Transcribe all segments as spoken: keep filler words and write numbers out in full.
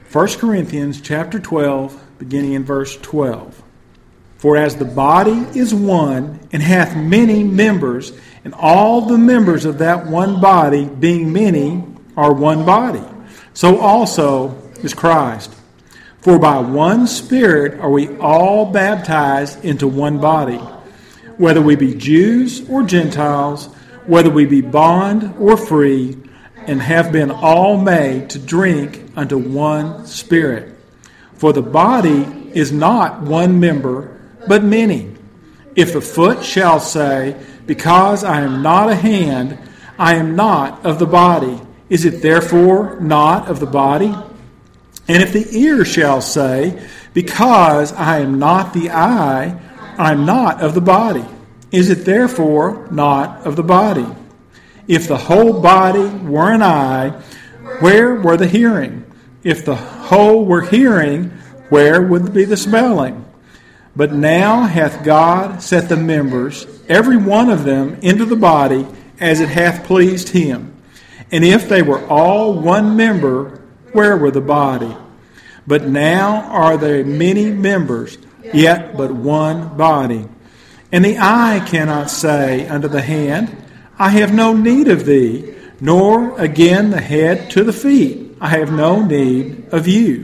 First Corinthians chapter twelve, beginning in verse twelve. For as the body is one, and hath many members, and all the members of that one body, being many, are one body, so also is Christ. For by one Spirit are we all baptized into one body, whether we be Jews or Gentiles, whether we be bond or free, and have been all made to drink unto one Spirit. For the body is not one member, but many. If the foot shall say, because I am not a hand, I am not of the body, is it therefore not of the body? And if the ear shall say, because I am not the eye, I am not of the body, is it therefore not of the body? If the whole body were an eye, where were the hearing? If the whole were hearing, where would be the smelling? But now hath God set the members, every one of them, into the body, as it hath pleased him. And if they were all one member, where were the body? But now are there many members, yet but one body. And the eye cannot say unto the hand, I have no need of thee, nor again the head to the feet, I have no need of you.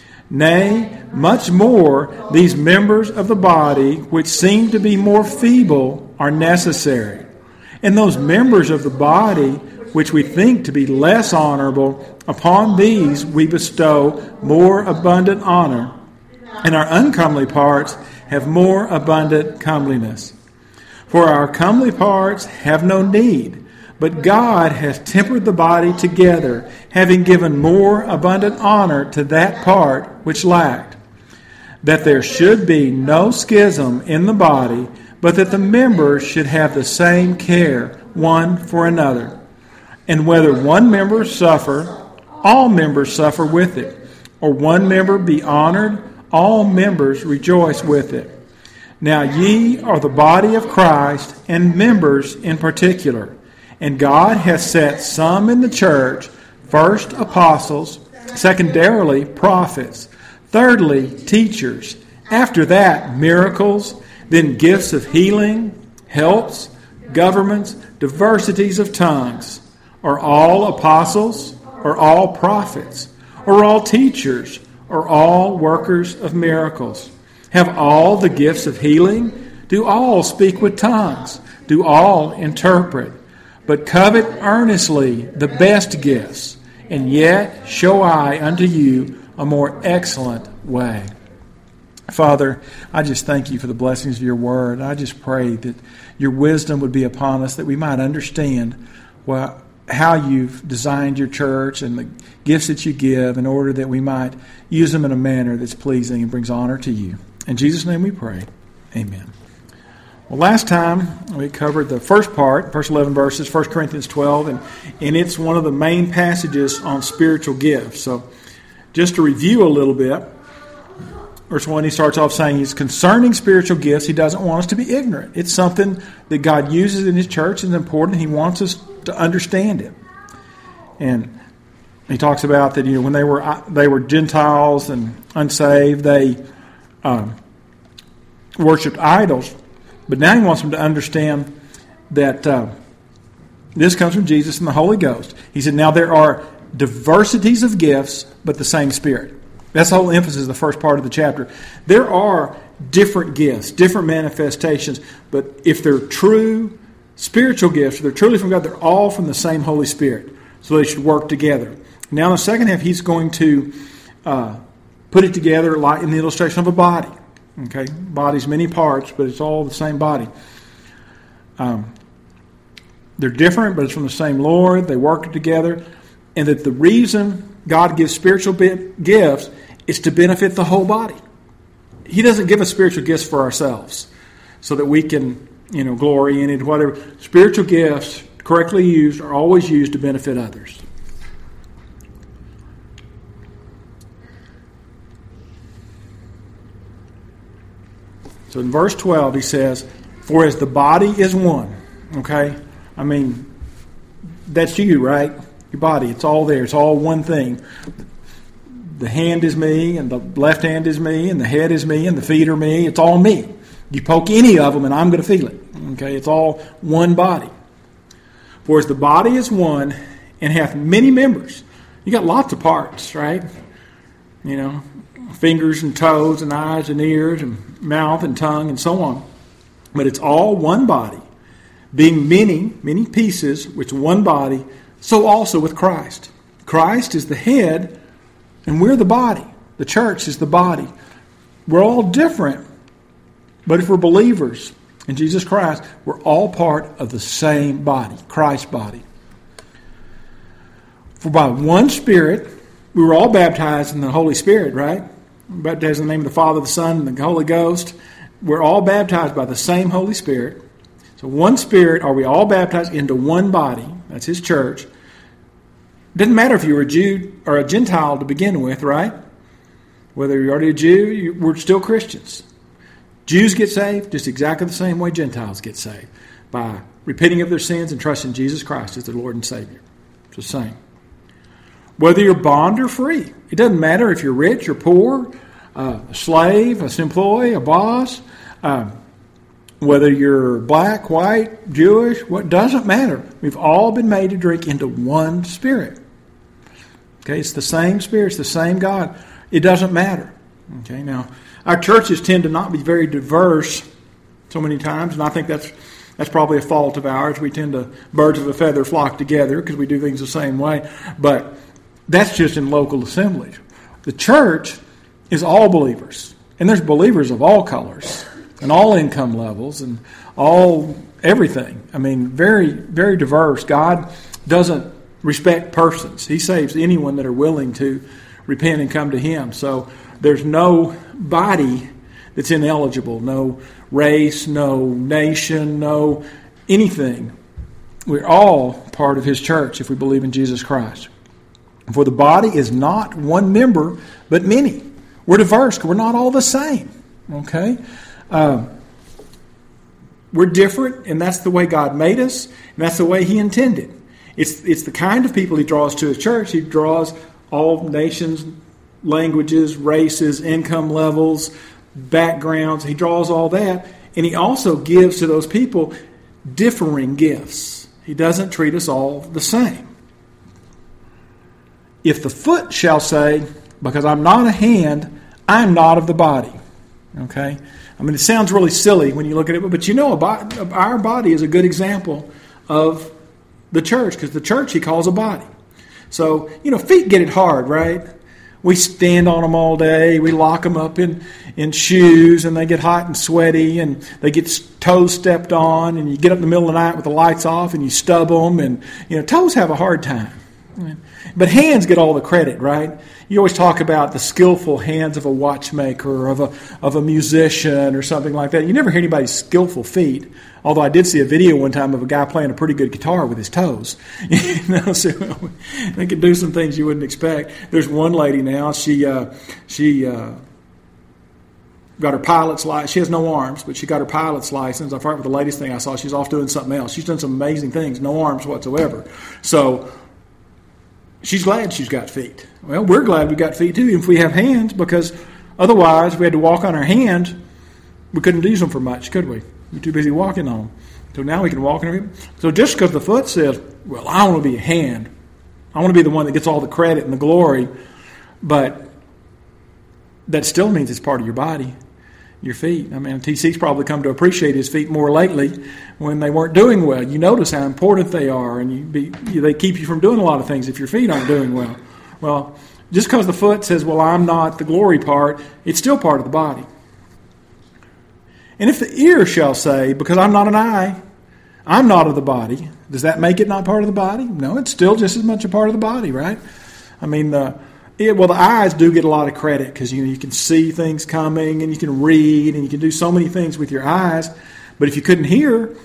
Nay, much more, these members of the body, which seem to be more feeble, are necessary. And those members of the body, which we think to be less honorable, upon these we bestow more abundant honor, and our uncomely parts have more abundant comeliness. For our comely parts have no need, but God hath tempered the body together, having given more abundant honor to that part which lacked, that there should be no schism in the body, but that the members should have the same care one for another. And whether one member suffer, all members suffer with it, or one member be honored, all members rejoice with it. Now ye are the body of Christ, and members in particular. And God hath set some in the church, first apostles, secondarily prophets, thirdly teachers, after that miracles, then gifts of healing, helps, governments, diversities of tongues. Are all apostles, or all prophets, or all teachers, or all workers of miracles? Have all the gifts of healing? Do all speak with tongues? Do all interpret? But covet earnestly the best gifts, and yet show I unto you a more excellent way. Father, I just thank you for the blessings of your word. I just pray that your wisdom would be upon us, that we might understand well, how you've designed your church and the gifts that you give in order that we might use them in a manner that's pleasing and brings honor to you. In Jesus' name we pray. Amen. Well, last time we covered the first part, first eleven verses, First Corinthians twelve, and, and it's one of the main passages on spiritual gifts. So just to review a little bit, verse one, he starts off saying he's concerning spiritual gifts. He doesn't want us to be ignorant. It's something that God uses in his church and it's important. He wants us to understand it. And he talks about that, you know, when they were they were Gentiles and unsaved, they um, worshipped idols. But now he wants them to understand that uh, this comes from Jesus and the Holy Ghost. He said, now there are diversities of gifts, but the same Spirit. That's the whole emphasis of the first part of the chapter. There are different gifts, different manifestations, but if they're true spiritual gifts, if they're truly from God, they're all from the same Holy Spirit. So they should work together. Now in the second half, he's going to uh, put it together like in the illustration of a body. Okay, body's many parts, but it's all the same body. Um, they're different, but it's from the same Lord. They work together. And that the reason God gives spiritual gifts is to benefit the whole body. He doesn't give us spiritual gifts for ourselves so that we can, you know, glory in it, whatever. Spiritual gifts, correctly used, are always used to benefit others. So in verse twelve, he says, for as the body is one. Okay? I mean, that's you, right? Your body, it's all there. It's all one thing. the hand is me, and the left hand is me, and the head is me, and the feet are me. It's all me. You poke any of them, and I'm going to feel it. Okay, it's all one body. For as the body is one, and hath many members. You got lots of parts, right? You know, fingers and toes and eyes and ears and mouth and tongue and so on. But it's all one body, being many, many pieces, which one body, so also with Christ. Christ is the head, and we're the body. The church is the body. We're all different, but if we're believers in Jesus Christ, we're all part of the same body, Christ's body. For by one Spirit, we were all baptized in the Holy Spirit, right? Baptized in the name of the Father, the Son, and the Holy Ghost. We're all baptized by the same Holy Spirit. So one Spirit are we all baptized into one body. That's His church. Doesn't matter if you were a Jew or a Gentile to begin with, right? Whether you're already a Jew, you, we're still Christians. Jews get saved just exactly the same way Gentiles get saved. By repenting of their sins and trusting Jesus Christ as their Lord and Savior. It's the same. Whether you're bond or free. It doesn't matter if you're rich or poor, uh, a slave, an employee, a boss, uh, whether you're black, white, Jewish, what doesn't matter. We've all been made to drink into one Spirit. Okay, it's the same Spirit, it's the same God. It doesn't matter. Okay, now our churches tend to not be very diverse so many times, and I think that's that's probably a fault of ours. We tend to birds of a feather flock together because we do things the same way. But that's just in local assemblies. The church is all believers, and there's believers of all colors and all income levels and all everything. I mean, very, very diverse. God doesn't respect persons. He saves anyone that are willing to repent and come to Him. So there's no body that's ineligible, no race, no nation, no anything. We're all part of His church if we believe in Jesus Christ. For the body is not one member, but many. We're diverse. We're not all the same. Okay? Uh, we're different, and that's the way God made us, and that's the way He intended. It's, it's the kind of people He draws to His church. He draws all nations, languages, races, income levels, backgrounds. He draws all that, and He also gives to those people differing gifts. He doesn't treat us all the same. If the foot shall say, because I'm not a hand, I'm not of the body. Okay? I mean, it sounds really silly when you look at it, but you know, our body is a good example of the church, because the church He calls a body. So, you know, feet get it hard, right? We stand on them all day. We lock them up in, in shoes, and they get hot and sweaty, and they get toes stepped on, and you get up in the middle of the night with the lights off, and you stub them, and, you know, toes have a hard time. But hands get all the credit, right? You always talk about the skillful hands of a watchmaker or of a of a musician or something like that. You never hear anybody's skillful feet. Although I did see a video one time of a guy playing a pretty good guitar with his toes. You know, so they can do some things you wouldn't expect. There's one lady now. She uh, she uh, got her pilot's license. She has no arms, but she got her pilot's license. I forgot what the latest thing I saw. She's off doing something else. She's done some amazing things. No arms whatsoever. So she's glad she's got feet. Well, we're glad we got feet too, if we have hands, because otherwise, if we had to walk on our hands, we couldn't use them for much, could we? We're too busy walking on them. So now we can walk on them. So just because the foot says, well, I want to be a hand, I want to be the one that gets all the credit and the glory, but that still means it's part of your body, your feet. I mean, T C's probably come to appreciate his feet more lately when they weren't doing well. You notice how important they are, and you be, you, they keep you from doing a lot of things if your feet aren't doing well. Well, just because the foot says, well, I'm not the glory part, it's still part of the body. And if the ear shall say, because I'm not an eye, I'm not of the body, does that make it not part of the body? No, it's still just as much a part of the body, right? I mean, the It, well, the eyes do get a lot of credit because you know you can see things coming and you can read and you can do so many things with your eyes. But if you couldn't hear,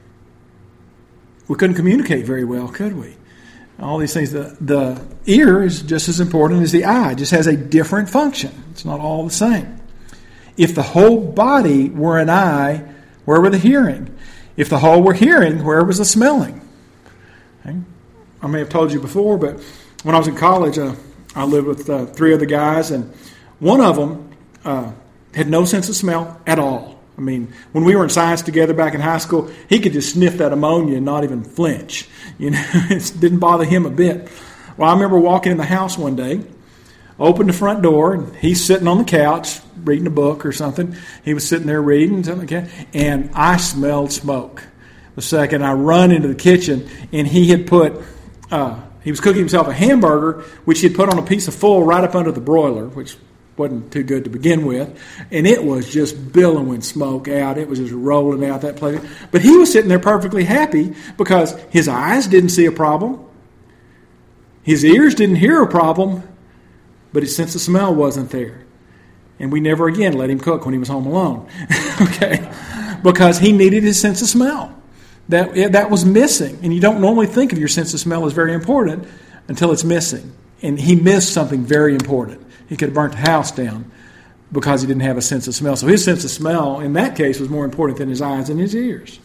we couldn't communicate very well, could we? All these things. The, the ear is just as important as the eye. It just has a different function. It's not all the same. If the whole body were an eye, where were the hearing? If the whole were hearing, where was the smelling? Okay. I may have told you before, but when I was in college, uh, I lived with uh, three other guys, and one of them uh, had no sense of smell at all. I mean, when we were in science together back in high school, he could just sniff that ammonia and not even flinch. You know, it didn't bother him a bit. Well, I remember walking in the house one day, opened the front door, and he's sitting on the couch reading a book or something. He was sitting there reading, something, and I smelled smoke. The second I run into the kitchen, and he had put, uh, he was cooking himself a hamburger, which he had put on a piece of foil right up under the broiler, which wasn't too good to begin with, and it was just billowing smoke out. It was just rolling out that place. But he was sitting there perfectly happy because his eyes didn't see a problem. His ears didn't hear a problem, but his sense of smell wasn't there. And we never again let him cook when he was home alone. Okay? Because he needed his sense of smell. That, that was missing. And you don't normally think of your sense of smell as very important until it's missing. And he missed something very important. He could have burnt the house down because he didn't have a sense of smell. So his sense of smell, in that case, was more important than his eyes and his ears.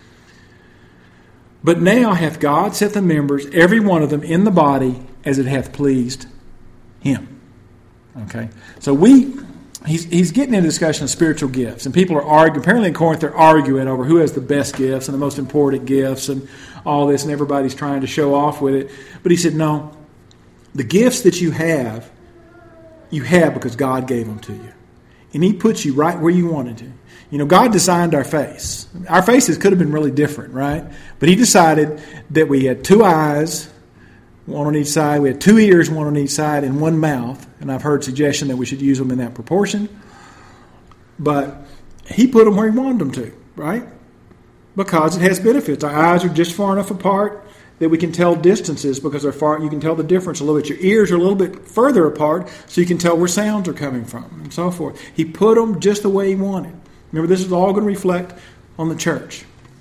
But now hath God set the members, every one of them, in the body as it hath pleased him. Okay? So we, he's, he's getting into a discussion of spiritual gifts. And people are arguing. Apparently in Corinth they're arguing over who has the best gifts and the most important gifts and all this. And everybody's trying to show off with it. But he said, no. The gifts that you have, you have because God gave them to you. And he puts you right where you wanted to. You know, God designed our face. Our faces could have been really different, right? But he decided that we had two eyes, one on each side. We had two ears, one on each side, and one mouth. And I've heard suggestion that we should use them in that proportion. But he put them where he wanted them to, right? Because it has benefits. Our eyes are just far enough apart that we can tell distances because they're far. You can tell the difference a little bit. Your ears are a little bit further apart so you can tell where sounds are coming from and so forth. He put them just the way he wanted. Remember, this is all going to reflect on the church.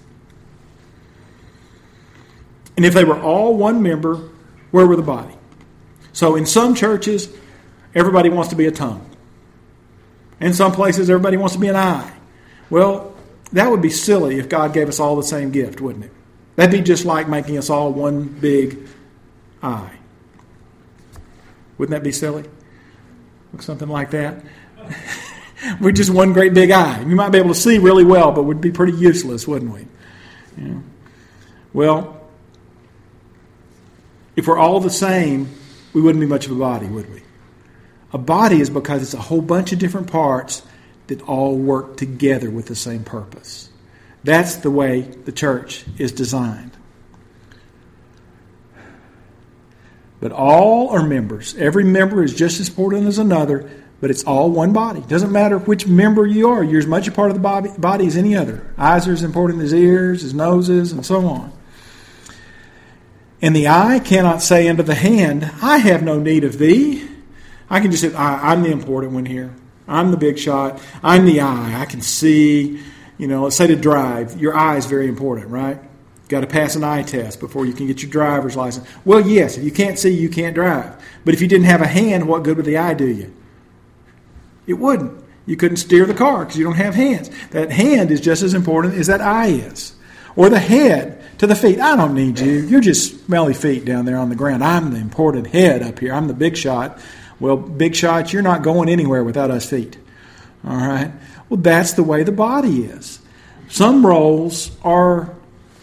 And if they were all one member, where were the body? So in some churches, everybody wants to be a tongue. In some places, everybody wants to be an eye. Well, that would be silly if God gave us all the same gift, wouldn't it? That'd be just like making us all one big eye. Wouldn't that be silly? Something like that. We're just one great big eye. We might be able to see really well, but we'd be pretty useless, wouldn't we? You know? Well, if we're all the same, we wouldn't be much of a body, would we? A body is because it's a whole bunch of different parts that all work together with the same purpose. That's the way the church is designed. But all are members. Every member is just as important as another, but it's all one body. It doesn't matter which member you are. You're as much a part of the body, body as any other. Eyes are as important as ears, as noses, and so on. And the eye cannot say unto the hand, I have no need of thee. I can just say, I'm the important one here. I'm the big shot. I'm the eye. I can see. You know, let's say to drive. Your eye is very important, right? You've got to pass an eye test before you can get your driver's license. Well, yes, if you can't see, you can't drive. But if you didn't have a hand, what good would the eye do you? It wouldn't. You couldn't steer the car because you don't have hands. That hand is just as important as that eye is. Or the head to the feet. I don't need you. You're just smelly feet down there on the ground. I'm the important head up here. I'm the big shot. Well, big shot, you're not going anywhere without us feet. All right? Well, that's the way the body is. Some roles are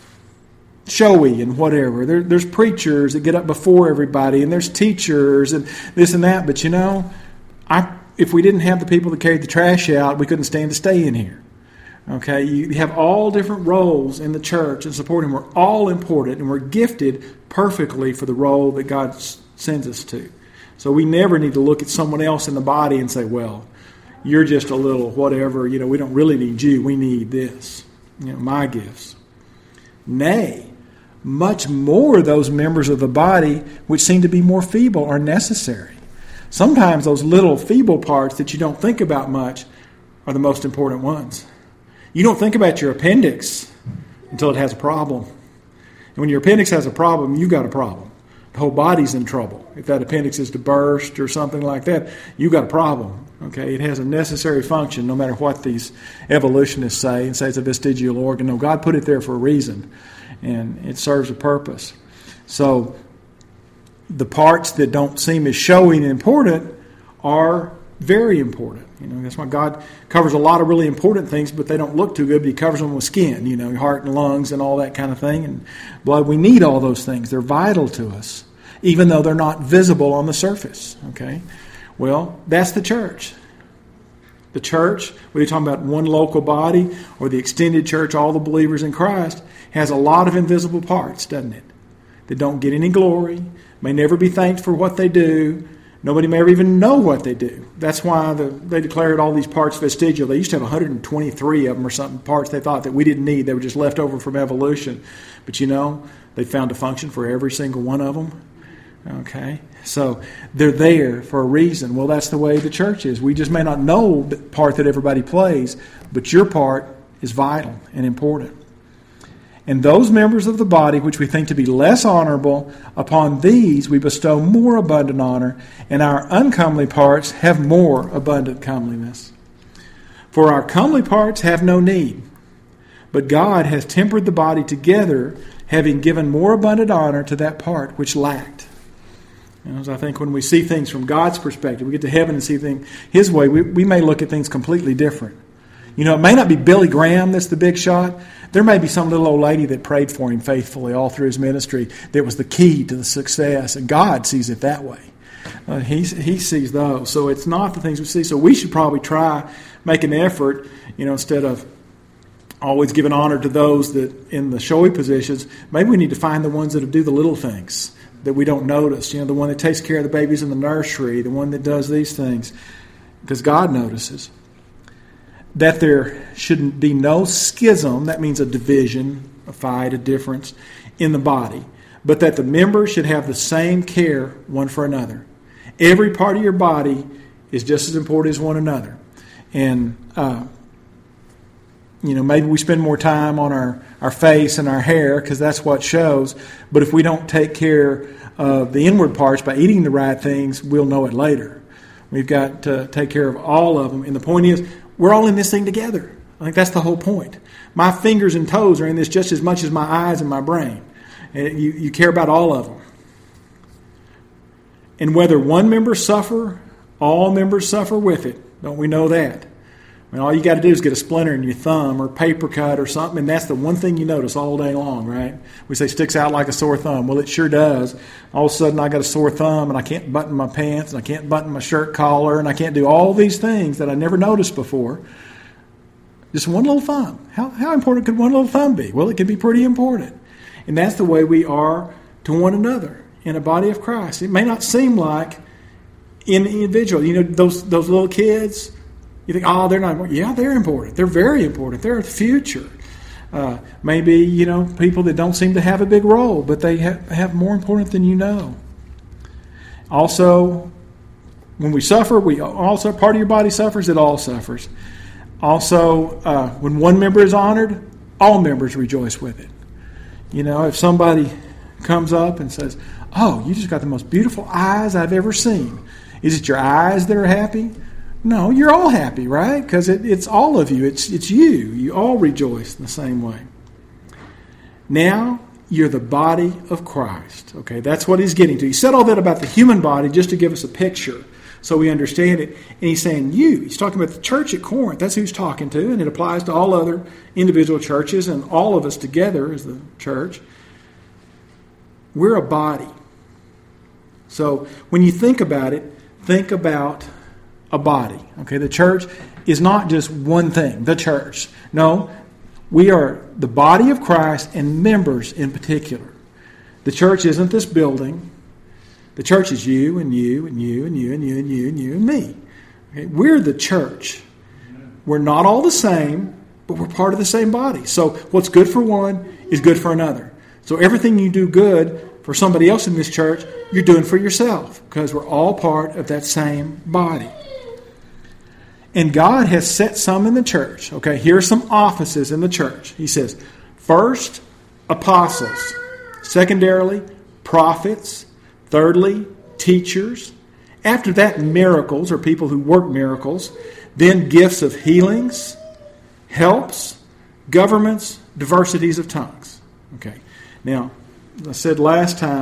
showy and whatever. There, there's preachers that get up before everybody, and there's teachers and this and that. But you know, I if we didn't have the people that carried the trash out, we couldn't stand to stay in here. Okay, you have all different roles in the church and supporting. We're all important, and we're gifted perfectly for the role that God sends us to. So we never need to look at someone else in the body and say, well, you're just a little whatever, you know, we don't really need you. We need this, you know, my gifts. Nay, much more those members of the body which seem to be more feeble are necessary. Sometimes those little feeble parts that you don't think about much are the most important ones. You don't think about your appendix until it has a problem. And when your appendix has a problem, you've got a problem. The whole body's in trouble. If that appendix is to burst or something like that, you've got a problem. Okay, it has a necessary function no matter what these evolutionists say and say it's a vestigial organ. No, God put it there for a reason, and it serves a purpose. So the parts that don't seem as showy and important are very important. You know, that's why God covers a lot of really important things, but they don't look too good, but He covers them with skin, you know, heart and lungs and all that kind of thing. And blood, we need all those things. They're vital to us, even though they're not visible on the surface. Okay? Well, that's the church. The church, whether you're talking about one local body or the extended church, all the believers in Christ, has a lot of invisible parts, doesn't it? That don't get any glory, may never be thanked for what they do. Nobody may ever even know what they do. That's why the, they declared all these parts vestigial. They used to have one hundred twenty-three of them or something, parts they thought that we didn't need. They were just left over from evolution. But you know, they found a function for every single one of them. Okay? So they're there for a reason. Well, that's the way the church is. We just may not know the part that everybody plays, but your part is vital and important. And those members of the body which we think to be less honorable, upon these we bestow more abundant honor, and our uncomely parts have more abundant comeliness. For our comely parts have no need, but God has tempered the body together, having given more abundant honor to that part which lacked. You know, so I think when we see things from God's perspective, we get to heaven and see things His way, we, we may look at things completely different. You know, it may not be Billy Graham that's the big shot. There may be some little old lady that prayed for him faithfully all through his ministry that was the key to the success, and God sees it that way. Uh, he, he sees those. So it's not the things we see. So we should probably try, make an effort, you know, instead of always giving honor to those that in the showy positions, maybe we need to find the ones that do the little things that we don't notice. You know, the one that takes care of the babies in the nursery, the one that does these things, because God notices. That there shouldn't be no schism, that means a division, a fight, a difference in the body, but that the members should have the same care one for another. Every part of your body is just as important as one another. And, uh, you know, maybe we spend more time on our, our face and our hair because that's what shows, but if we don't take care of the inward parts by eating the right things, we'll know it later. We've got to take care of all of them. And the point is, we're all in this thing together. I think that's the whole point. My fingers and toes are in this just as much as my eyes and my brain. And you, you care about all of them. And whether one member suffer, all members suffer with it. Don't we know that? I mean, all you got to do is get a splinter in your thumb or paper cut or something, and that's the one thing you notice all day long, right? We say sticks out like a sore thumb. Well, it sure does. All of a sudden I got a sore thumb and I can't button my pants and I can't button my shirt collar and I can't do all these things that I never noticed before. Just one little thumb. How, how important could one little thumb be? Well, it can be pretty important. And that's the way we are to one another in a body of Christ. It may not seem like in the individual. You know, those those little kids, you think, oh, they're not important. Yeah, they're important. They're very important. They're the future. Uh, maybe, you know, people that don't seem to have a big role, but they have, have more important than you know. Also, when we suffer, we also part of your body suffers, it all suffers. Also, uh, when one member is honored, all members rejoice with it. You know, if somebody comes up and says, oh, you just got the most beautiful eyes I've ever seen. Is it your eyes that are happy? No, you're all happy, right? Because it, it's all of you. It's it's you. You all rejoice in the same way. Now, you're the body of Christ. Okay, that's what he's getting to. He said all that about the human body just to give us a picture so we understand it. And he's saying you. He's talking about the church at Corinth. That's who he's talking to. And it applies to all other individual churches and all of us together as the church. We're a body. So when you think about it, think about a body. Okay, the church is not just one thing, the church. No, we are the body of Christ and members in particular. The church isn't this building. The church is you and you and you and you and you and you and you and me. Okay, we're the church. We're not all the same, but we're part of the same body. So what's good for one is good for another. So everything you do good for somebody else in this church, you're doing for yourself because we're all part of that same body. And God has set some in the church. Okay, here are some offices in the church. He says, first, apostles. Secondarily, prophets. Thirdly, teachers. After that, miracles, or people who work miracles. Then gifts of healings, helps, governments, diversities of tongues. Okay, now, I said last time,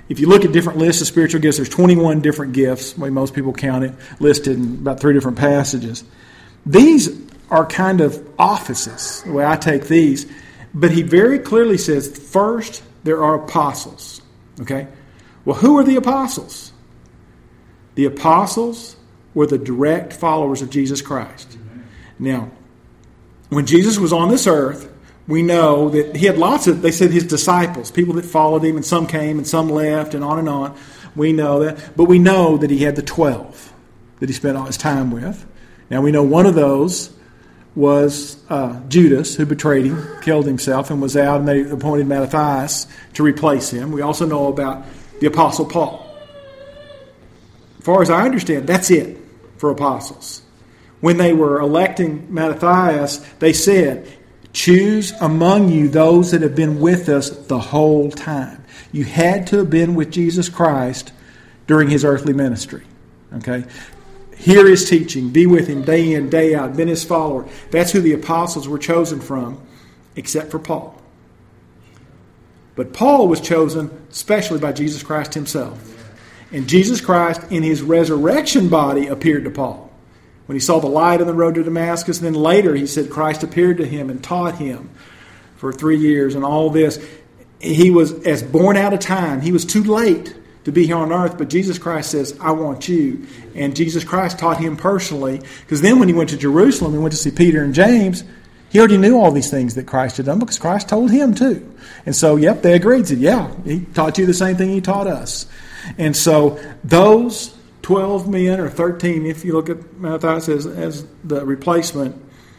if you look at different lists of spiritual gifts, there's twenty-one different gifts, the way most people count it, listed in about three different passages. These are kind of offices, the way I take these. But he very clearly says, first, there are apostles. Okay? Well, who are the apostles? The apostles were the direct followers of Jesus Christ. Now, when Jesus was on this earth, we know that he had lots of, they said his disciples, people that followed him, and some came and some left, and on and on. We know that. But we know that he had the twelve that he spent all his time with. Now, we know one of those was uh, Judas, who betrayed him, killed himself, and was out, and they appointed Matthias to replace him. We also know about the Apostle Paul. As far as I understand, that's it for apostles. When they were electing Matthias, they said, choose among you those that have been with us the whole time. You had to have been with Jesus Christ during his earthly ministry. Okay? Hear his teaching, be with him day in, day out, been his follower. That's who the apostles were chosen from, except for Paul. But Paul was chosen specially by Jesus Christ himself. And Jesus Christ, in his resurrection body, appeared to Paul. When he saw the light on the road to Damascus, and then later he said Christ appeared to him and taught him for three years and all this. He was as born out of time. He was too late to be here on earth, but Jesus Christ says, I want you. And Jesus Christ taught him personally, because then when he went to Jerusalem and went to see Peter and James, he already knew all these things that Christ had done because Christ told him too. And so, yep, they agreed. Said, yeah, he taught you the same thing he taught us. And so those twelve men, or thirteen, if you look at Matthias as, as the replacement,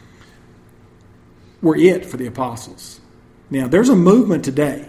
were it for the apostles. Now, there's a movement today,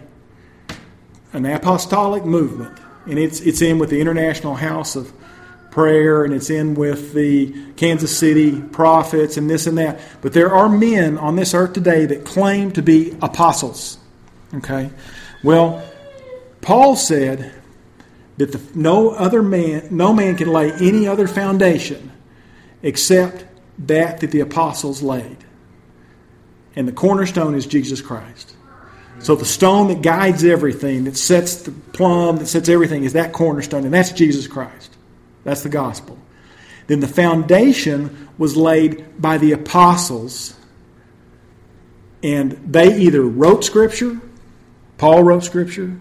an apostolic movement. And it's it's in with the International House of Prayer, and it's in with the Kansas City prophets, and this and that. But there are men on this earth today that claim to be apostles. Okay? Well, Paul said that the, no other man, no man can lay any other foundation except that that the apostles laid. And the cornerstone is Jesus Christ. So the stone that guides everything, that sets the plumb, that sets everything, is that cornerstone, and that's Jesus Christ. That's the gospel. Then the foundation was laid by the apostles, and they either wrote Scripture, Paul wrote Scripture,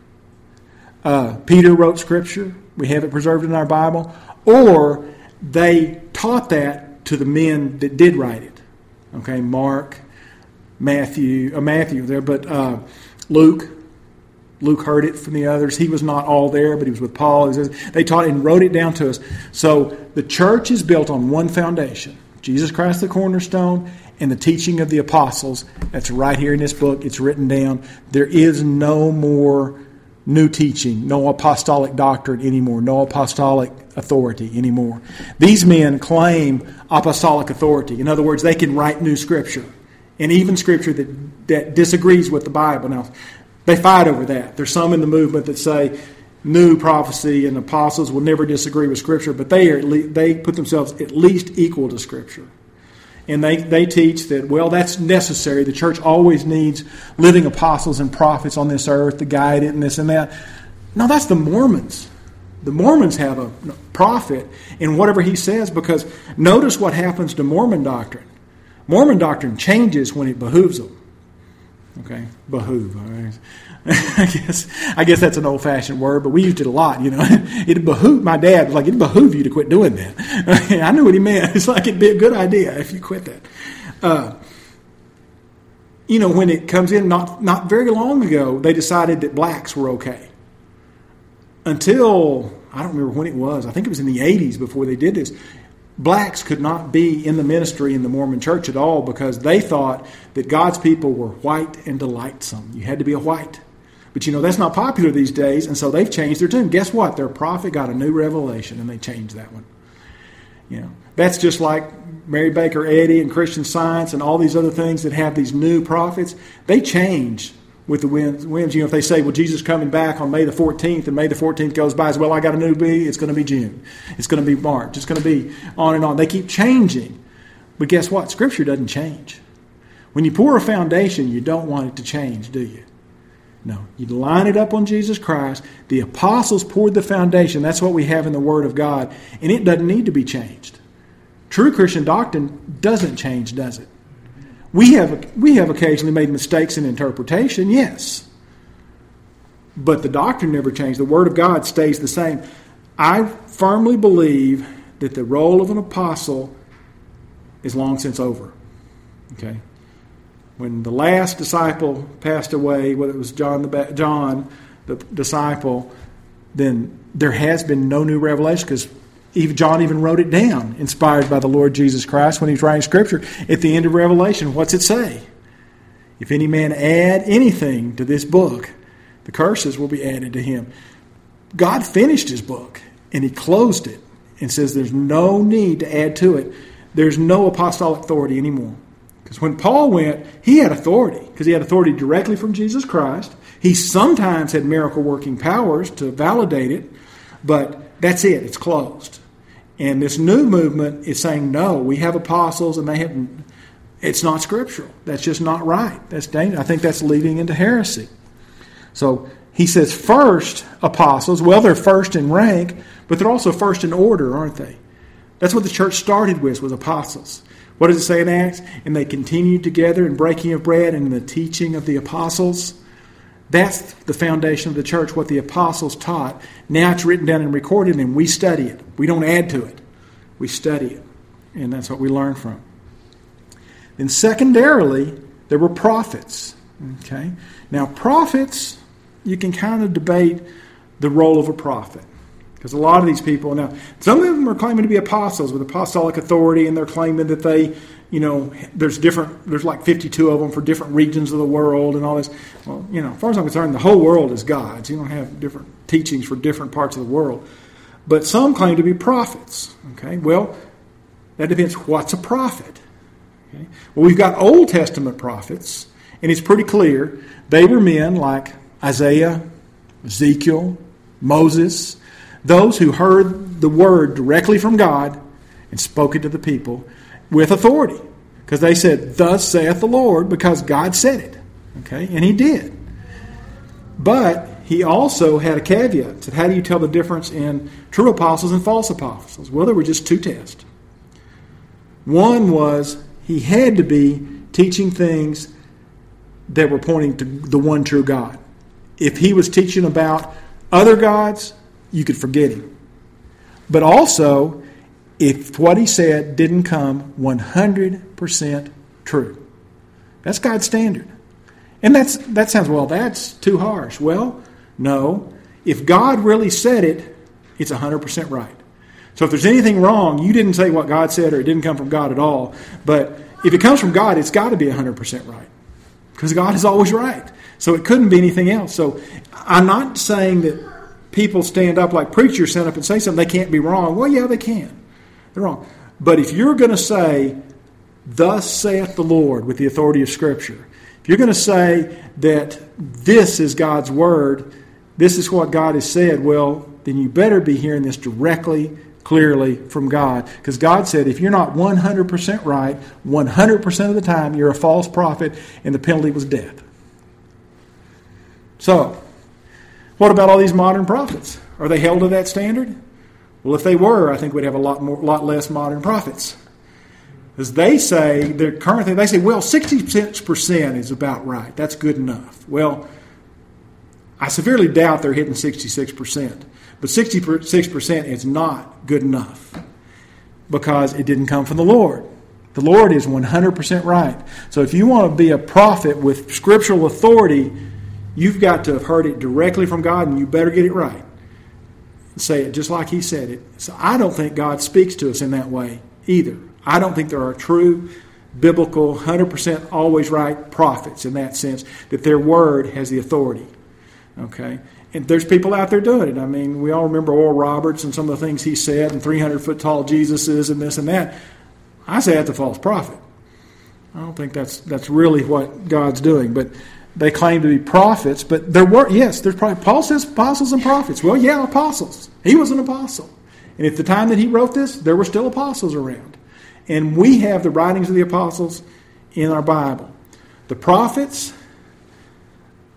uh, Peter wrote Scripture, we have it preserved in our Bible, or they taught that to the men that did write it. Okay, Mark, Matthew, uh, Matthew there, but uh, Luke. Luke heard it from the others. He was not all there, but he was with Paul. They taught it and wrote it down to us. So the church is built on one foundation: Jesus Christ the cornerstone and the teaching of the apostles. That's right here in this book. It's written down. There is no more new teaching, no apostolic doctrine anymore, no apostolic authority anymore. These men claim apostolic authority. In other words, they can write new Scripture. And even Scripture that, that disagrees with the Bible. Now, they fight over that. There's some in the movement that say new prophecy and apostles will never disagree with Scripture, but they are, they put themselves at least equal to Scripture. And they, they teach that, well, that's necessary. The church always needs living apostles and prophets on this earth to guide it and this and that. No, that's the Mormons. The Mormons have a prophet in whatever he says, because notice what happens to Mormon doctrine. Mormon doctrine changes when it behooves them. Okay, behoove. All right. I guess I guess that's an old-fashioned word, but we used it a lot. You know, it behooved. My dad was like, "It behoove you to quit doing that." I knew what he meant. It's like it'd be a good idea if you quit that. Uh, you know, when it comes in, not not very long ago, they decided that blacks were okay. Until I don't remember when it was. I think it was in the eighties before they did this. Blacks could not be in the ministry in the Mormon church at all because they thought that God's people were white and delightsome. You had to be a white. But you know, that's not popular these days, and so they've changed their tune. Guess what? Their prophet got a new revelation, and they changed that one. You know, that's just like Mary Baker Eddy and Christian Science and all these other things that have these new prophets. They change with the winds. winds. You know, if they say, well, Jesus is coming back on May the fourteenth, and May the fourteenth goes by, as well, I got a new bee, it's going to be June. It's going to be March. It's going to be on and on. They keep changing. But guess what? Scripture doesn't change. When you pour a foundation, you don't want it to change, do you? No, you line it up on Jesus Christ. The apostles poured the foundation. That's what we have in the Word of God. And it doesn't need to be changed. True Christian doctrine doesn't change, does it? We have, we have occasionally made mistakes in interpretation, yes. But the doctrine never changed. The Word of God stays the same. I firmly believe that the role of an apostle is long since over. Okay? When the last disciple passed away, whether it was John the John, the disciple, then there has been no new revelation, because even John even wrote it down, inspired by the Lord Jesus Christ when he was writing Scripture. At the end of Revelation, what's it say? If any man add anything to this book, the curses will be added to him. God finished his book, and he closed it, and says there's no need to add to it. There's no apostolic authority anymore. Because when Paul went, he had authority, because he had authority directly from Jesus Christ. He sometimes had miracle-working powers to validate it, but that's it. It's closed. And this new movement is saying, no, we have apostles, and they have. It's not scriptural. That's just not right. That's dangerous. I think that's leading into heresy. So he says first apostles. Well, they're first in rank, but they're also first in order, aren't they? That's what the church started with, was apostles. What does it say in Acts? And they continued together in breaking of bread and in the teaching of the apostles. That's the foundation of the church, what the apostles taught. Now it's written down and recorded, and we study it. We don't add to it. We study it. And that's what we learn from. Then secondarily, there were prophets. Okay? Now, prophets, you can kind of debate the role of a prophet. Because a lot of these people, now, some of them are claiming to be apostles with apostolic authority, and they're claiming that they, you know, there's different, there's like fifty-two of them for different regions of the world and all this. Well, you know, as far as I'm concerned, the whole world is God's. You don't have different teachings for different parts of the world. But some claim to be prophets. Okay, well, that depends. What's a prophet? Okay, well, we've got Old Testament prophets, and it's pretty clear they were men like Isaiah, Ezekiel, Moses, those who heard the word directly from God and spoke it to the people with authority. Because they said, thus saith the Lord, because God said it. Okay, and he did. But he also had a caveat. Said, how do you tell the difference in true apostles and false apostles? Well, there were just two tests. One was he had to be teaching things that were pointing to the one true God. If he was teaching about other gods, you could forget him. But also, if what he said didn't come one hundred percent true. That's God's standard. And that's that sounds, well, that's too harsh. Well, no. If God really said it, it's one hundred percent right. So if there's anything wrong, you didn't say what God said, or it didn't come from God at all. But if it comes from God, it's got to be one hundred percent right. Because God is always right. So it couldn't be anything else. So I'm not saying that people stand up like preachers stand up and say something, they can't be wrong. Well, yeah, they can. They're wrong. But if you're going to say, thus saith the Lord, with the authority of Scripture, if you're going to say that this is God's Word, this is what God has said, well, then you better be hearing this directly, clearly from God. Because God said, if you're not one hundred percent right, one hundred percent of the time, you're a false prophet, and the penalty was death. So, what about all these modern prophets? Are they held to that standard? Well, if they were, I think we'd have a lot more, lot less modern prophets. Because they say, their current thing, they say, well, sixty-six percent is about right. That's good enough. Well, I severely doubt they're hitting sixty-six percent. But sixty-six percent is not good enough. Because it didn't come from the Lord. The Lord is one hundred percent right. So if you want to be a prophet with scriptural authority, you've got to have heard it directly from God, and you better get it right. Say it just like he said it. So I don't think God speaks to us in that way either. I don't think there are true, biblical, one hundred percent always right prophets in that sense, that their word has the authority. Okay? And there's people out there doing it. I mean, we all remember Oral Roberts and some of the things he said, and three hundred foot tall Jesuses and this and that. I say that's a false prophet. I don't think that's that's really what God's doing. But they claim to be prophets, but there were, yes, there's probably, Paul says apostles and prophets. Well, yeah, apostles. He was an apostle. And at the time that he wrote this, there were still apostles around. And we have the writings of the apostles in our Bible. The prophets,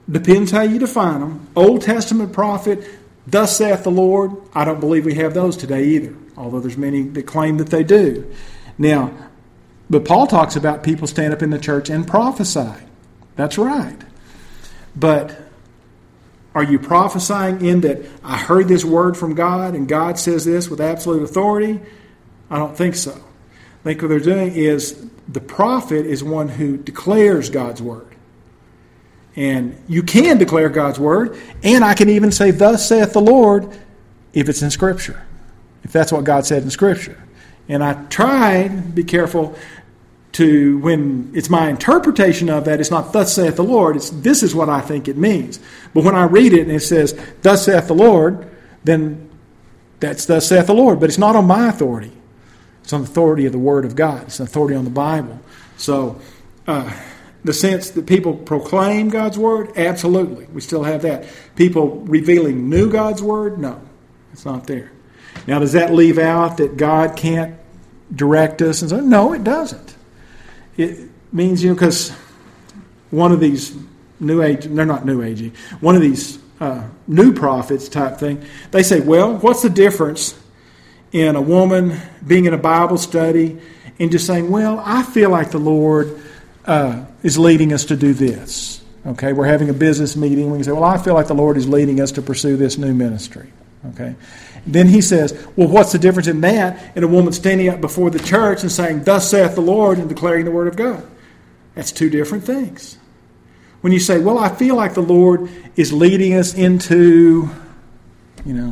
Depends how you define them. Old Testament prophet, thus saith the Lord. I don't believe we have those today either, although there's many that claim that they do. Now, but Paul talks about people stand up in the church and prophesy. That's right. But are you prophesying in that I heard this word from God and God says this with absolute authority? I don't think so. I think what they're doing is the prophet is one who declares God's word. And you can declare God's word, and I can even say, thus saith the Lord, if it's in Scripture. If that's what God said in Scripture. And I try to be careful to, when it's my interpretation of that, it's not thus saith the Lord, it's this is what I think it means. But when I read it and it says, thus saith the Lord, then that's thus saith the Lord. But it's not on my authority. It's on the authority of the Word of God. It's an authority on the Bible. So, uh, the sense that people proclaim God's Word, absolutely. We still have that. People revealing new God's Word, no. It's not there. Now, does that leave out that God can't direct us? And so, no, it doesn't. It means, you know, because one of these new age, they're not new agey, one of these uh, new prophets type thing, they say, well, what's the difference in a woman being in a Bible study and just saying, well, I feel like the Lord uh, is leading us to do this. Okay, we're having a business meeting. We can say, well, I feel like the Lord is leading us to pursue this new ministry. Okay. Then he says, well, what's the difference in that and a woman standing up before the church and saying, thus saith the Lord, and declaring the word of God? That's two different things. When you say, well, I feel like the Lord is leading us into, you know,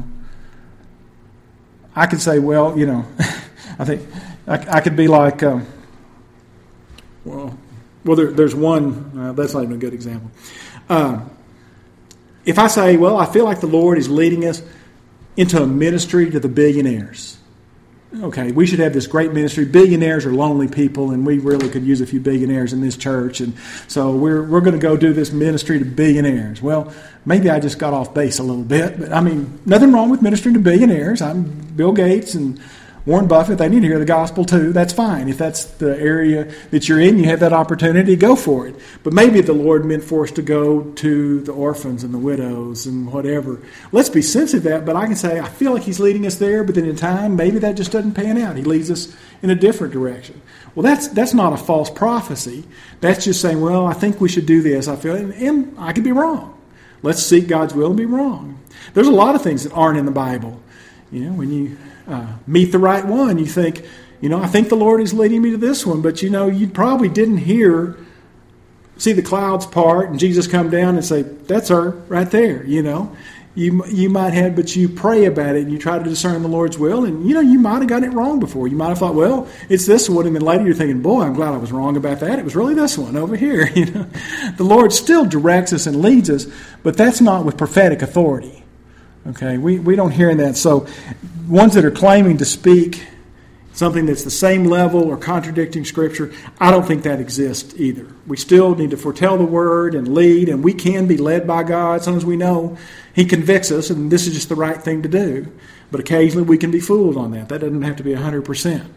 I could say, well, you know, I think I, I could be like, um, well, well, there, there's one, uh, that's not even a good example. Um, if I say, well, I feel like the Lord is leading us into a ministry to the billionaires. Okay, we should have this great ministry. Billionaires are lonely people, and we really could use a few billionaires in this church. And so we're we're going to go do this ministry to billionaires. Well, maybe I just got off base a little bit, but I mean, nothing wrong with ministering to billionaires. I'm Bill Gates and Warren Buffett. They need to hear the gospel too. That's fine. If that's the area that you're in, you have that opportunity, go for it. But maybe the Lord meant for us to go to the orphans and the widows and whatever. Let's be sensitive to that, but I can say, I feel like He's leading us there, but then in time, maybe that just doesn't pan out. He leads us in a different direction. Well, that's that's not a false prophecy. That's just saying, well, I think we should do this. I feel, and, and I could be wrong. Let's seek God's will and be wrong. There's a lot of things that aren't in the Bible. You know, when you uh, meet the right one, you think, you know, I think the Lord is leading me to this one, but you know, you probably didn't hear, see the clouds part and Jesus come down and say, that's her right there, you know. You you might have, but you pray about it and you try to discern the Lord's will, and you know, you might have gotten it wrong before. You might have thought, well, it's this one, and then later you're thinking, boy, I'm glad I was wrong about that. It was really this one over here. You know, the Lord still directs us and leads us, but that's not with prophetic authority. Okay, we, we don't hear that. So ones that are claiming to speak something that's the same level or contradicting Scripture, I don't think that exists either. We still need to foretell the Word and lead, and we can be led by God. Sometimes we know He convicts us, and this is just the right thing to do. But occasionally we can be fooled on that. That doesn't have to be one hundred percent.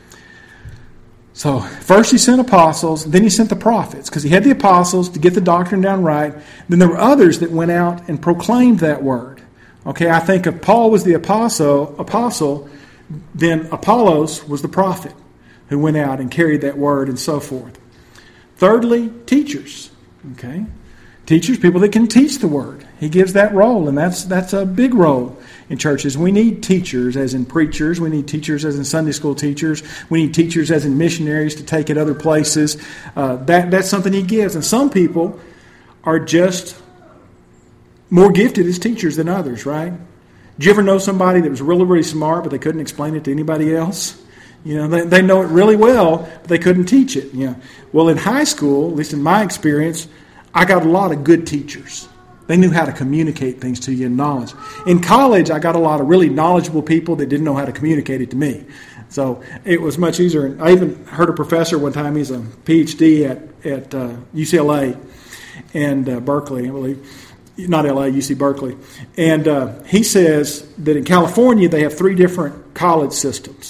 So first He sent apostles, then He sent the prophets, because He had the apostles to get the doctrine down right. Then there were others that went out and proclaimed that Word. Okay, I think if Paul was the apostle, apostle, then Apollos was the prophet who went out and carried that word and so forth. Thirdly, teachers. Okay, teachers, people that can teach the word. He gives that role, and that's that's a big role in churches. We need teachers as in preachers. We need teachers as in Sunday school teachers. We need teachers as in missionaries to take it other places. Uh, that that's something He gives, and some people are just more gifted as teachers than others, right? Did you ever know somebody that was really, really smart, but they couldn't explain it to anybody else? You know, they, they know it really well, but they couldn't teach it. You know, well, in high school, at least in my experience, I got a lot of good teachers. They knew how to communicate things to you in knowledge. In college, I got a lot of really knowledgeable people that didn't know how to communicate it to me. So it was much easier. I even heard a professor one time, he's a P H D at, at uh, U C L A and uh, Berkeley, I believe. Not L A, U C Berkeley. And uh, he says that in California they have three different college systems.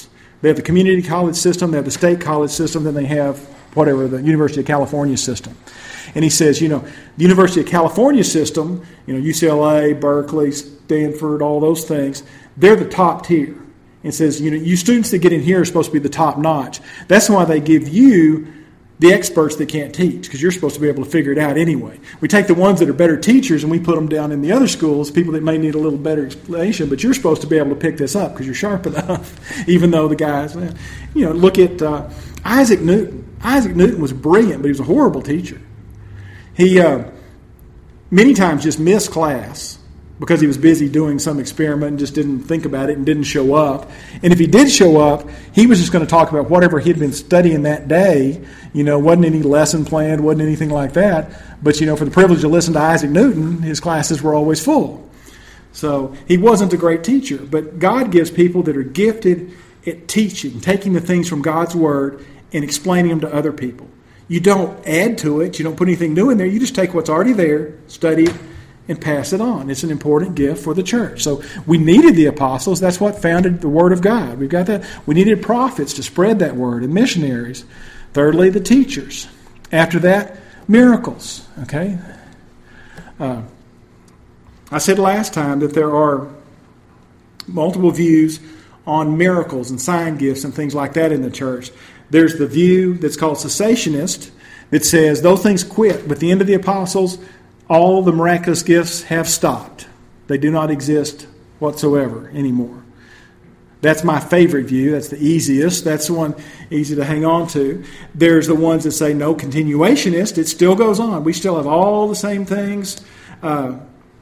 They have the community college system, they have the state college system, then they have whatever, the University of California system. And he says, you know, the University of California system, you know, U C L A, Berkeley, Stanford, all those things, they're the top tier. And says, you know, you students that get in here are supposed to be the top notch. That's why they give you the experts that can't teach, because you're supposed to be able to figure it out anyway. We take the ones that are better teachers and we put them down in the other schools, people that may need a little better explanation, but you're supposed to be able to pick this up because you're sharp enough, even though the guys, you know, look at uh, Isaac Newton. Isaac Newton was brilliant, but he was a horrible teacher. He uh, many times just missed class because he was busy doing some experiment and just didn't think about it and didn't show up. And if he did show up, he was just going to talk about whatever he'd been studying that day. You know, wasn't any lesson planned, wasn't anything like that. But, you know, for the privilege to listen to Isaac Newton, his classes were always full. So he wasn't a great teacher. But God gives people that are gifted at teaching, taking the things from God's Word and explaining them to other people. You don't add to it. You don't put anything new in there. You just take what's already there, study it, and pass it on. It's an important gift for the church. So we needed the apostles. That's what founded the Word of God. We've got that. We needed prophets to spread that Word and missionaries. Thirdly, the teachers. After that, miracles. Okay? Uh, I said last time that there are multiple views on miracles and sign gifts and things like that in the church. There's the view that's called cessationist that says those things quit. But the end of the apostles, all the miraculous gifts have stopped. They do not exist whatsoever anymore. That's my favorite view. That's the easiest. That's the one easy to hang on to. There's the ones that say no, continuationist. It still goes on. We still have all the same things uh,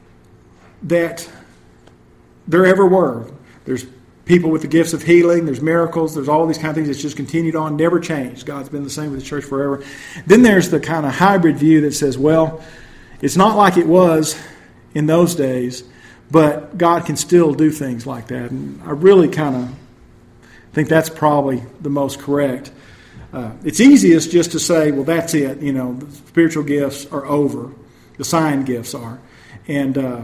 that there ever were. There's people with the gifts of healing. There's miracles. There's all these kind of things that's just continued on, never changed. God's been the same with the church forever. Then there's the kind of hybrid view that says, well, it's not like it was in those days, but God can still do things like that. And I really kind of think that's probably the most correct. Uh, it's easiest just to say, well, that's it. You know, the spiritual gifts are over. The sign gifts are. And uh,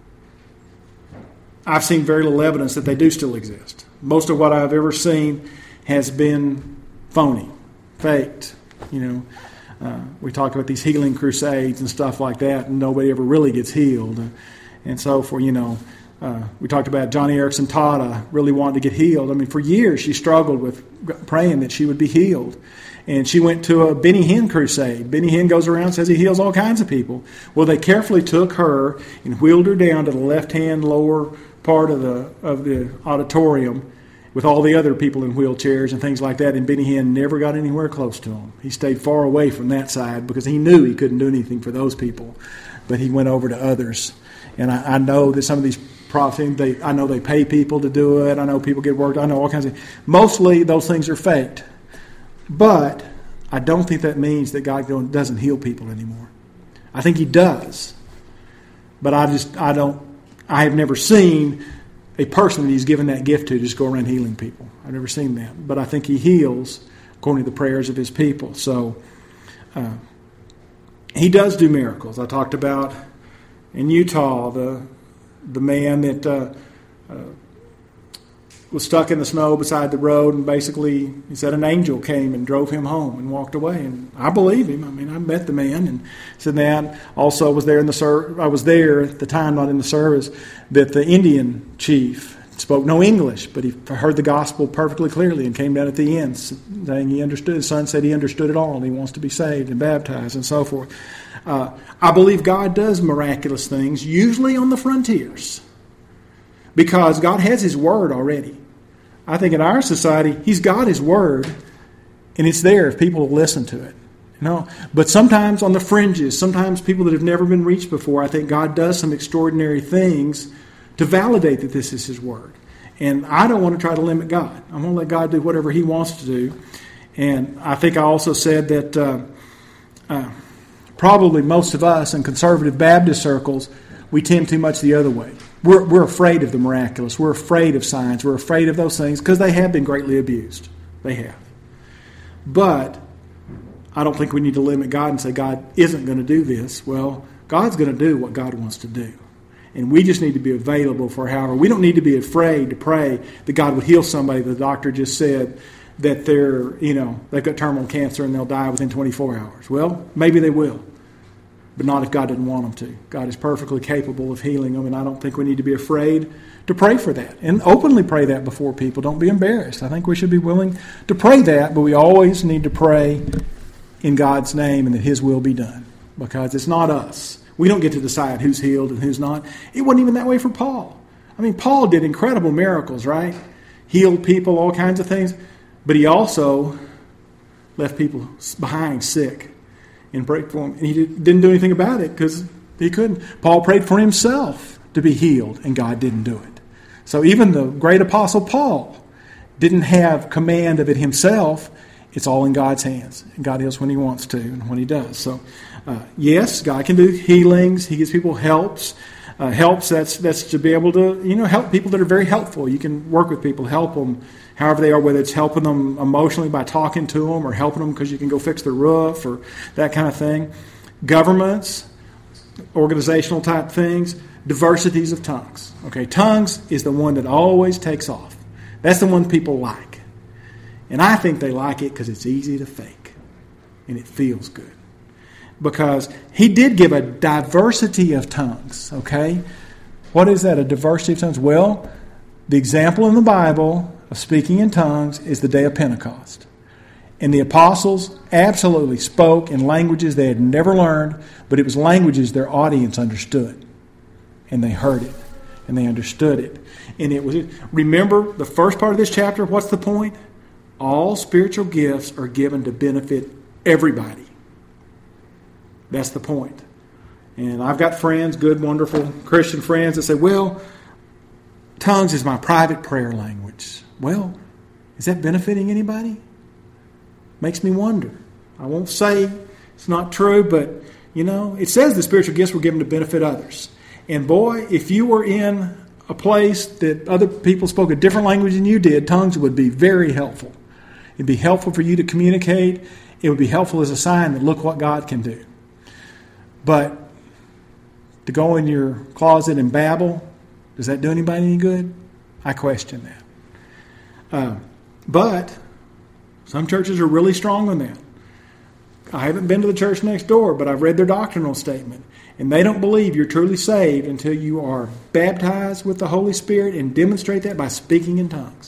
I've seen very little evidence that they do still exist. Most of what I've ever seen has been phony, faked, you know. Uh, we talk about these healing crusades and stuff like that, and nobody ever really gets healed. Uh, and so for, you know, uh, we talked about Johnny Erickson Tata really wanted to get healed. I mean, for years she struggled with praying that she would be healed. And she went to a Benny Hinn crusade. Benny Hinn goes around and says he heals all kinds of people. Well, they carefully took her and wheeled her down to the left-hand lower part of the of the auditorium with all the other people in wheelchairs and things like that, and Benny Hinn never got anywhere close to them. He stayed far away from that side because he knew he couldn't do anything for those people, but he went over to others. And I, I know that some of these prophets, they, I know they pay people to do it. I know people get worked. I know all kinds of things. Mostly those things are faked. But I don't think that means that God doesn't heal people anymore. I think He does. But I just, I don't, I have never seen a person that He's given that gift to just go around healing people. I've never seen that. But I think He heals according to the prayers of His people. So uh, He does do miracles. I talked about in Utah the the man that uh, uh, was stuck in the snow beside the road, and basically he said an angel came and drove him home and walked away. And I believe him. I mean, I met the man and said that. Also was there in the ser- I was there at the time, not in the service, that the Indian chief spoke no English, but he heard the gospel perfectly clearly and came down at the end saying he understood. His son said he understood it all and he wants to be saved and baptized and so forth. Uh, I believe God does miraculous things, usually on the frontiers, because God has His Word already. I think in our society, He's got His Word, and it's there if people will listen to it. You know? But sometimes on the fringes, sometimes people that have never been reached before, I think God does some extraordinary things to validate that this is His Word. And I don't want to try to limit God. I'm going to let God do whatever He wants to do. And I think I also said that uh, uh, probably most of us in conservative Baptist circles, we tend too much the other way. We're, we're afraid of the miraculous. We're afraid of signs. We're afraid of those things because they have been greatly abused. They have. But I don't think we need to limit God and say God isn't going to do this. Well, God's going to do what God wants to do. And we just need to be available for however. We don't need to be afraid to pray that God would heal somebody. The doctor just said that they're, you know, they've got terminal cancer and they'll die within twenty-four hours. Well, maybe they will, but not if God didn't want them to. God is perfectly capable of healing them, and I don't think we need to be afraid to pray for that. And openly pray that before people. Don't be embarrassed. I think we should be willing to pray that, but we always need to pray in God's name and that His will be done, because it's not us. We don't get to decide who's healed and who's not. It wasn't even that way for Paul. I mean, Paul did incredible miracles, right? Healed people, all kinds of things. But he also left people behind sick and prayed for them. And he didn't do anything about it because he couldn't. Paul prayed for himself to be healed, and God didn't do it. So even the great apostle Paul didn't have command of it himself. It's all in God's hands. And God heals when He wants to and when He does. So, uh, yes, God can do healings. He gives people helps. Uh, helps, that's that's to be able to, you know, help people that are very helpful. You can work with people, help them however they are, whether it's helping them emotionally by talking to them or helping them because you can go fix their roof or that kind of thing. Governments, organizational type things, diversities of tongues. Okay, tongues is the one that always takes off. That's the one people like. And I think they like it because it's easy to fake and it feels good. Because He did give a diversity of tongues, okay? What is that, a diversity of tongues? Well, the example in the Bible of speaking in tongues is the day of Pentecost. And the apostles absolutely spoke in languages they had never learned, but it was languages their audience understood. And they heard it, and they understood it. And it was, remember the first part of this chapter, what's the point? All spiritual gifts are given to benefit everybody. That's the point. And I've got friends, good, wonderful Christian friends that say, well, tongues is my private prayer language. Well, is that benefiting anybody? Makes me wonder. I won't say it's not true, but, you know, it says the spiritual gifts were given to benefit others. And boy, if you were in a place that other people spoke a different language than you did, tongues would be very helpful. It'd be helpful for you to communicate. It would be helpful as a sign that look what God can do. But to go in your closet and babble, does that do anybody any good? I question that. Uh, but some churches are really strong on that. I haven't been to the church next door, but I've read their doctrinal statement. And they don't believe you're truly saved until you are baptized with the Holy Spirit and demonstrate that by speaking in tongues.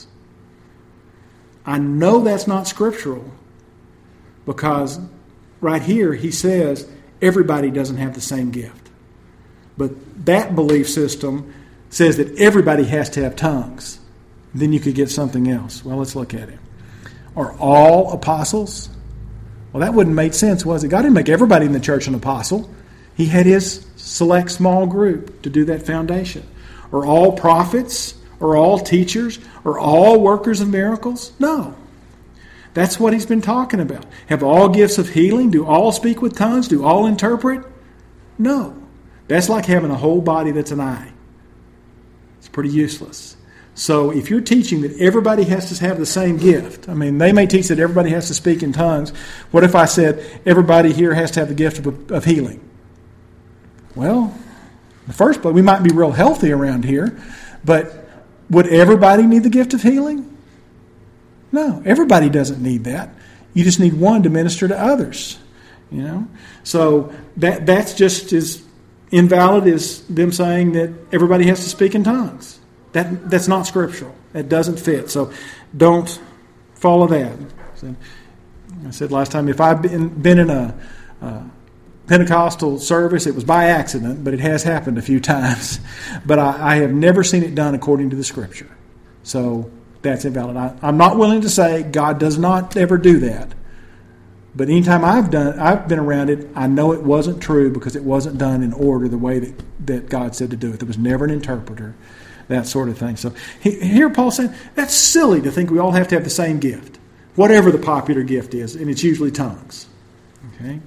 I know that's not scriptural because right here he says everybody doesn't have the same gift. But that belief system says that everybody has to have tongues. Then you could get something else. Well, let's look at it. Are all apostles? Well, that wouldn't make sense, was it? God didn't make everybody in the church an apostle. He had His select small group to do that foundation. Are all prophets? Are all teachers? Are all workers of miracles? No. That's what He's been talking about. Have all gifts of healing? Do all speak with tongues? Do all interpret? No. That's like having a whole body that's an eye. It's pretty useless. So if you're teaching that everybody has to have the same gift, I mean, they may teach that everybody has to speak in tongues. What if I said everybody here has to have the gift of, of healing? Well, in the first place, we might be real healthy around here, but would everybody need the gift of healing? No, everybody doesn't need that. You just need one to minister to others. You know, so that that's just as invalid as them saying that everybody has to speak in tongues. That that's not scriptural. That doesn't fit. So don't follow that. So I said last time, if I've been, been in a uh, Pentecostal service, it was by accident, but it has happened a few times. But I, I have never seen it done according to the Scripture. So that's invalid. I, I'm not willing to say God does not ever do that. But anytime I've done, I've been around it, I know it wasn't true because it wasn't done in order the way that, that God said to do it. There was never an interpreter, that sort of thing. So he, here Paul's saying that's silly to think we all have to have the same gift, whatever the popular gift is, and it's usually tongues. Okay.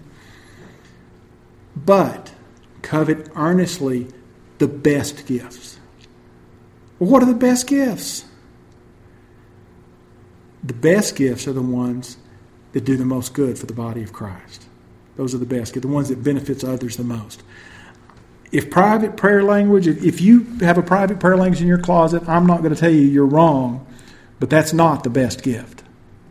But covet earnestly the best gifts. Well, what are the best gifts? The best gifts are the ones that do the most good for the body of Christ. Those are the best gifts, the ones that benefits others the most. if private prayer language, if, if you have a private prayer language in your closet, I'm not going to tell you you're wrong, but that's not the best gift.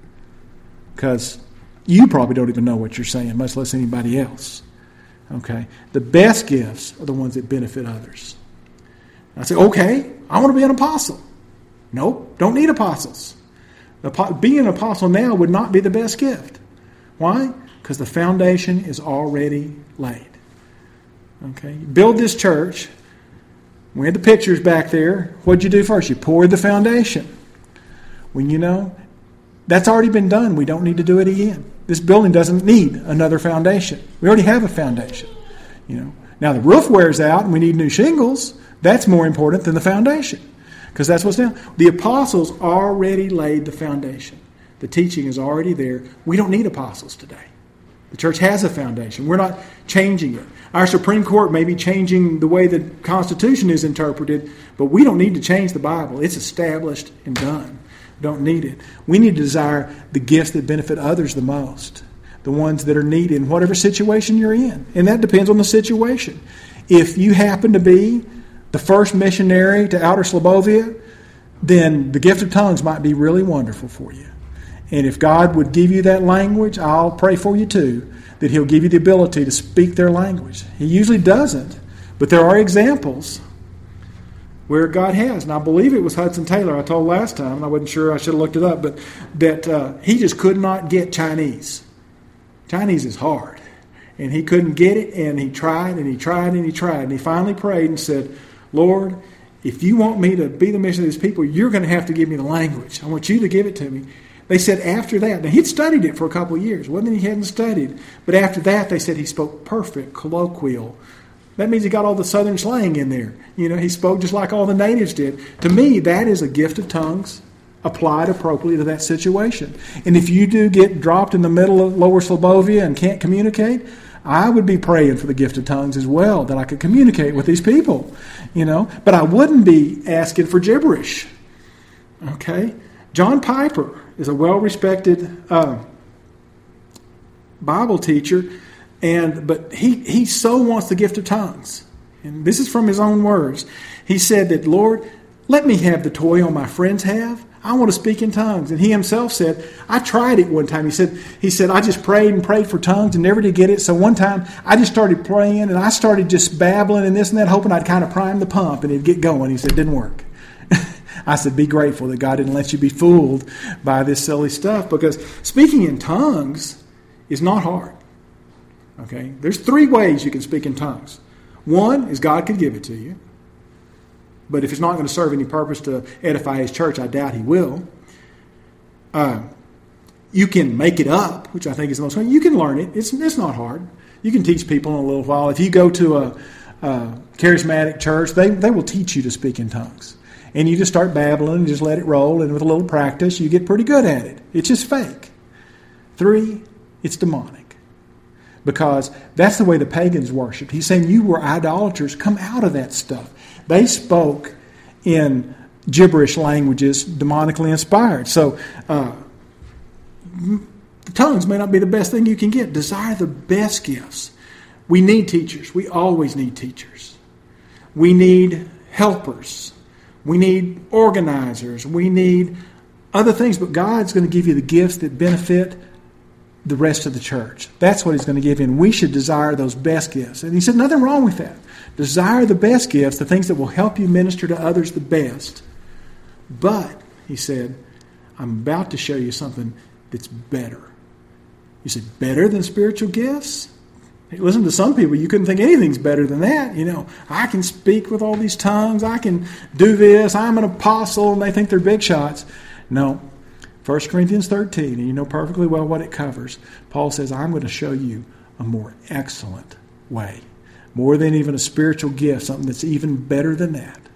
Because you probably don't even know what you're saying, much less anybody else. Okay? The best gifts are the ones that benefit others. I say, okay, I want to be an apostle. Nope, don't need apostles. Being an apostle now would not be the best gift. Why? Because the foundation is already laid. Okay, you build this church. We had the pictures back there. What'd you do first? You poured the foundation. When you know, that's already been done. We don't need to do it again. This building doesn't need another foundation. We already have a foundation. You know, now the roof wears out and we need new shingles. That's more important than the foundation, because that's what's down. The apostles already laid the foundation. The teaching is already there. We don't need apostles today. The church has a foundation. We're not changing it. Our Supreme Court may be changing the way the Constitution is interpreted, but we don't need to change the Bible. It's established and done. We don't need it. We need to desire the gifts that benefit others the most, the ones that are needed in whatever situation you're in. And that depends on the situation. If you happen to be the first missionary to Outer Slobovia, then the gift of tongues might be really wonderful for you. And if God would give you that language, I'll pray for you too, that He'll give you the ability to speak their language. He usually doesn't, but there are examples where God has. And I believe it was Hudson Taylor, I told last time, and I wasn't sure, I should have looked it up, but that uh, he just could not get Chinese. Chinese is hard. And he couldn't get it, and he tried, and he tried, and he tried. And he finally prayed and said, Lord, if you want me to be the mission of these people, you're going to have to give me the language. I want you to give it to me. They said after that, now he'd studied it for a couple of years. It wasn't that he hadn't studied. But after that, they said he spoke perfect colloquial. That means he got all the southern slang in there. You know, he spoke just like all the natives did. To me, that is a gift of tongues applied appropriately to that situation. And if you do get dropped in the middle of Lower Slobovia and can't communicate, I would be praying for the gift of tongues as well, that I could communicate with these people. You know, but I wouldn't be asking for gibberish. Okay? John Piper is a well-respected uh, Bible teacher, and but he, he so wants the gift of tongues. And this is from his own words. He said that, Lord, let me have the toil my friends have. I want to speak in tongues. And he himself said, I tried it one time. He said, he said, I just prayed and prayed for tongues and never did get it. So one time I just started praying and I started just babbling and this and that, hoping I'd kind of prime the pump and it'd get going. He said, it didn't work. I said, be grateful that God didn't let you be fooled by this silly stuff, because speaking in tongues is not hard. Okay? There's three ways you can speak in tongues. One is God can give it to you. But if it's not going to serve any purpose to edify His church, I doubt He will. Uh, you can make it up, which I think is the most fun. You can learn it. It's it's not hard. You can teach people in a little while. If you go to a, a charismatic church, they, they will teach you to speak in tongues. And you just start babbling and just let it roll. And with a little practice, you get pretty good at it. It's just fake. Three, it's demonic. Because that's the way the pagans worshipped. He's saying you were idolaters. Come out of that stuff. They spoke in gibberish languages, demonically inspired. So, uh, the tongues may not be the best thing you can get. Desire the best gifts. We need teachers. We always need teachers. We need helpers. We need organizers. We need other things. But God's going to give you the gifts that benefit the rest of the church. That's what He's going to give you. And we should desire those best gifts. And He said nothing wrong with that. Desire the best gifts, the things that will help you minister to others the best. But, He said, I'm about to show you something that's better. You said, better than spiritual gifts? Hey, listen, to some people, you couldn't think anything's better than that. You know, I can speak with all these tongues. I can do this. I'm an apostle, and they think they're big shots. No. First Corinthians thirteen, and you know perfectly well what it covers. Paul says, I'm going to show you a more excellent way. More than even a spiritual gift, something that's even better than that.